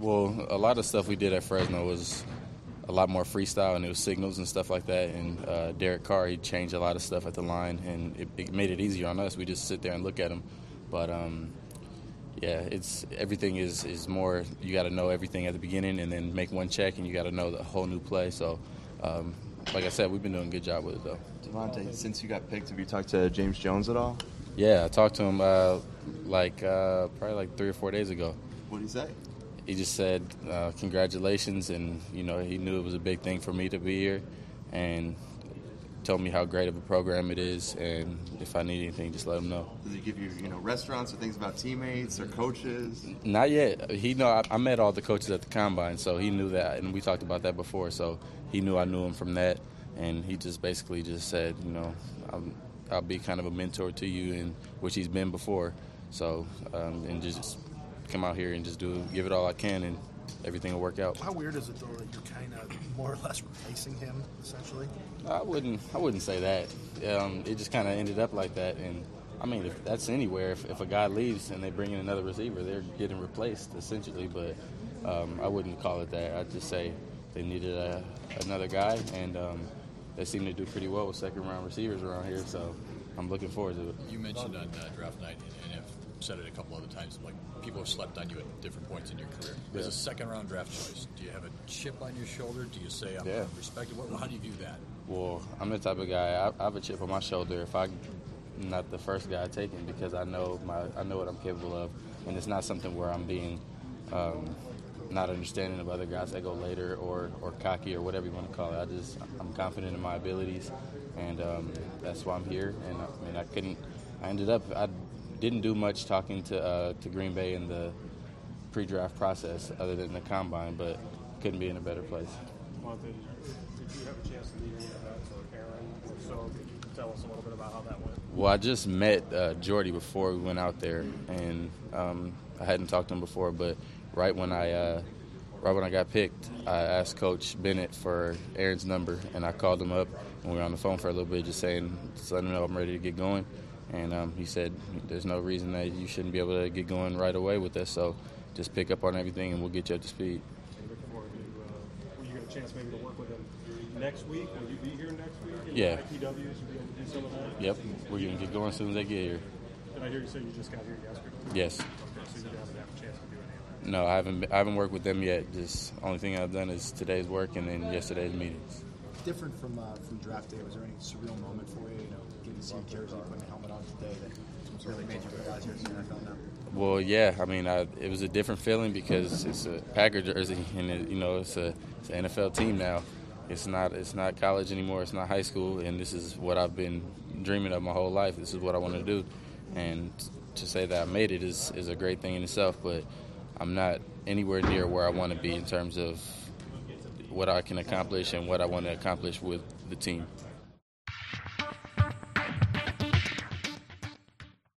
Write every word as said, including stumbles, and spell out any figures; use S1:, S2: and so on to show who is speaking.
S1: Well, a lot of stuff we did at Fresno was a lot more freestyle, and it was signals and stuff like that. And uh, Derek Carr, he changed a lot of stuff at the line, and it, it made it easier on us. We just sit there and look at him. But, um, yeah, it's everything is, is more – you got to know everything at the beginning and then make one check, and you got to know the whole new play. So, um, like I said, we've been doing a good job with it, though.
S2: Devontae, since you got picked, have you talked to James Jones at all?
S1: Yeah, I talked to him uh, like uh, probably like three or four days ago.
S2: What did he say?
S1: He just said uh, congratulations, and, you know, he knew it was a big thing for me to be here, and told me how great of a program it is, and if I need anything, just let him know.
S2: Does he give you, you know, restaurants or things about teammates or coaches?
S1: Not yet. He know I, I met all the coaches at the Combine, so he knew that, and we talked about that before, so he knew I knew him from that, and he just basically just said, you know, I'm, I'll be kind of a mentor to you, and which he's been before, so, um, and just come out here and just do give it all I can, and everything will work out.
S3: How weird is it though that you're kind of more or less replacing him essentially?
S1: I wouldn't. I wouldn't say that. Um, it just kind of ended up like that, and I mean, if that's anywhere. If, if a guy leaves and they bring in another receiver, they're getting replaced essentially. But um, I wouldn't call it that. I'd just say they needed a, another guy, and um, they seem to do pretty well with second round receivers around here. So I'm looking forward to it.
S4: You mentioned on uh, draft night, and have said it a couple other times, like people have slept on you at different points in your career. As
S1: Yeah.
S4: a second round draft choice, do you have a chip on your shoulder? Do you say I'm
S1: Yeah.
S4: respected? What, how do you view that?
S1: Well, I'm the type of guy. I, I have a chip on my shoulder if I'm not the first guy taken, because I know my I know what I'm capable of, and it's not something where I'm being um, not understanding of other guys that go later or, or cocky or whatever you want to call it. I just I'm confident in my abilities, and um, that's why I'm here. And I mean, I couldn't. I ended up. I didn't do much talking to uh, to Green Bay in the pre-draft process, other than the Combine, but couldn't be in a better place.
S5: Monte, did you, did you have a chance to meet any of that for Aaron? If so, could you tell us a little bit about how that went?
S1: Well, I just met uh, Jordy before we went out there, and um, I hadn't talked to him before. But right when I, uh, right when I got picked, I asked Coach Bennett for Aaron's number, and I called him up, and we were on the phone for a little bit, just saying, just letting him know I'm ready to get going. And um, he said, "There's no reason that you shouldn't be able to get going right away with this. So just pick up on everything, and we'll get you up to speed."
S5: Looking forward to, uh, will you get a chance maybe to work with him next week? Will you be here next week?
S1: Yeah.
S5: I P Ws, you'll be able to do some of that?
S1: Yep, we're going to get going as soon as they get here.
S5: Did I hear you say you just got here yesterday?
S1: Yes.
S5: Okay, so you haven't had a chance to do any of that?
S1: No, I haven't. I haven't worked with them yet. Just only thing I've done is today's work and then yesterday's meetings.
S6: Different from uh, from draft day, was there any surreal moment for you? You know, getting to see your jersey, putting the helmet on today that really made you realize you're in the N F L now?
S1: Well, yeah. I mean, I, it was a different feeling because it's a Packer jersey, and it, you know, it's a it's an N F L team now. It's not it's not college anymore. It's not high school, and this is what I've been dreaming of my whole life. This is what I want to do, and to say that I made it is is a great thing in itself. But I'm not anywhere near where I want to be in terms of what I can accomplish and what I want to accomplish with the team.